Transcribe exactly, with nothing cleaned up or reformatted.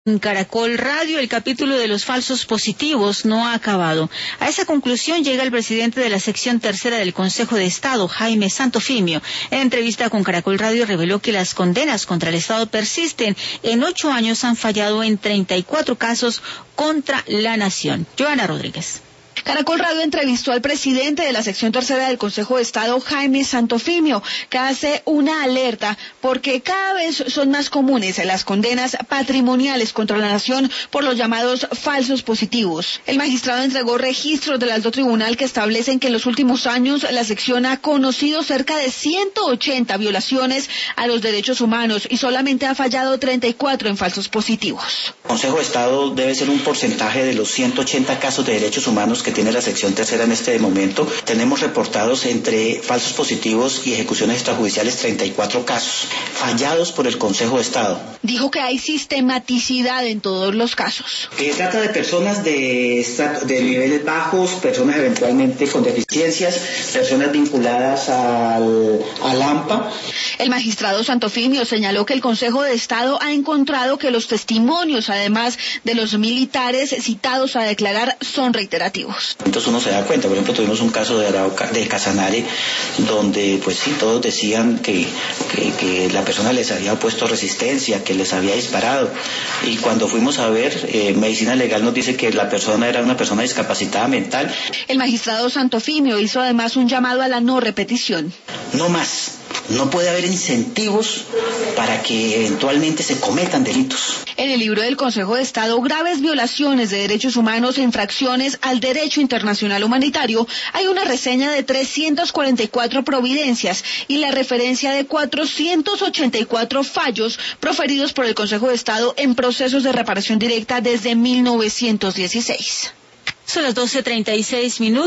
En Caracol Radio, el capítulo de los falsos positivos no ha acabado. A esa conclusión llega el presidente de la sección tercera del Consejo de Estado, Jaime Santofimio. En entrevista con Caracol Radio reveló que las condenas contra el Estado persisten. En ocho años han fallado en treinta y cuatro casos contra la nación. Joana Rodríguez. Caracol Radio entrevistó al presidente de la sección tercera del Consejo de Estado, Jaime Santofimio, que hace una alerta porque cada vez son más comunes las condenas patrimoniales contra la nación por los llamados falsos positivos. El magistrado entregó registros del alto tribunal que establecen que en los últimos años la sección ha conocido cerca de ciento ochenta violaciones a los derechos humanos y solamente ha fallado treinta y cuatro en falsos positivos. El Consejo de Estado debe ser un porcentaje de los ciento ochenta casos de derechos humanos que tiene la sección tercera en este momento. Tenemos reportados entre falsos positivos y ejecuciones extrajudiciales treinta y cuatro casos fallados por el Consejo de Estado. Dijo que hay sistematicidad en todos los casos. Eh, trata de personas de, de niveles bajos, personas eventualmente con deficiencias, personas vinculadas al, al AMPA. El magistrado Santofimio señaló que el Consejo de Estado ha encontrado que los testimonios, además de los militares citados a declarar, son reiterativos. Entonces uno se da cuenta, por ejemplo, tuvimos un caso de Arauca, de Casanare, donde pues sí, todos decían que, que, que la persona les había opuesto resistencia, que les había disparado, y cuando fuimos a ver, eh, medicina legal nos dice que la persona era una persona discapacitada mental. El magistrado Santofimio hizo además un llamado a la no repetición. No más. No puede haber incentivos para que eventualmente se cometan delitos. En el libro del Consejo de Estado, Graves violaciones de derechos humanos e infracciones al derecho internacional humanitario, hay una reseña de trescientas cuarenta y cuatro providencias y la referencia de cuatrocientos ochenta y cuatro fallos proferidos por el Consejo de Estado en procesos de reparación directa desde mil novecientos dieciséis. Son las doce treinta y seis minutos.